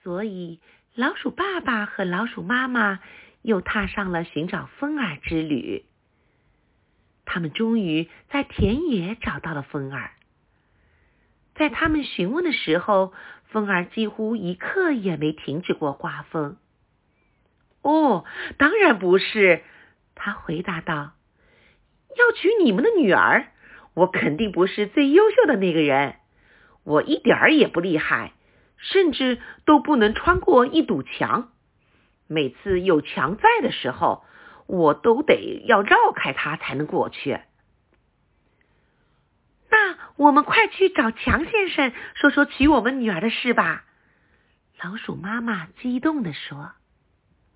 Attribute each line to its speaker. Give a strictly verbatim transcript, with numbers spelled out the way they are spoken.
Speaker 1: 所以老鼠爸爸和老鼠妈妈又踏上了寻找风儿之旅。他们终于在田野找到了风儿。在他们询问的时候，风儿几乎一刻也没停止过刮风。哦，当然不是，他回答道。要娶你们的女儿，我肯定不是最优秀的那个人。我一点儿也不厉害，甚至都不能穿过一堵墙。每次有墙在的时候，我都得要绕开它才能过去。那我们快去找强先生说说娶我们女儿的事吧，老鼠妈妈激动地说。